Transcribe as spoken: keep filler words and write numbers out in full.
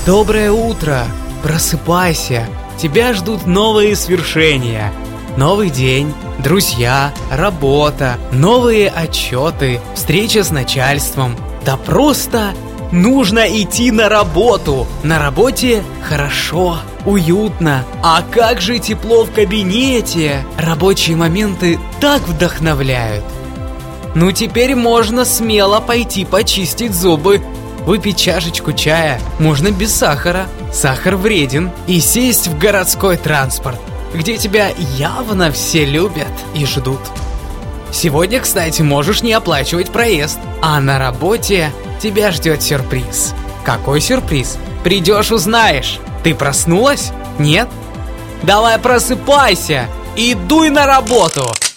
Доброе утро! Просыпайся! Тебя ждут новые свершения. Новый день, друзья, работа, новые отчеты, встреча с начальством. Да просто нужно идти на работу. На работе хорошо, уютно. А как же тепло в кабинете? Рабочие моменты так вдохновляют. Ну теперь можно смело пойти почистить зубы, выпить чашечку чая, можно без сахара, сахар вреден, и сесть в городской транспорт, где тебя явно все любят и ждут. Сегодня, кстати, можешь не оплачивать проезд, а на работе тебя ждет сюрприз. Какой сюрприз? Придешь, узнаешь. Ты проснулась? Нет? Давай просыпайся и дуй на работу!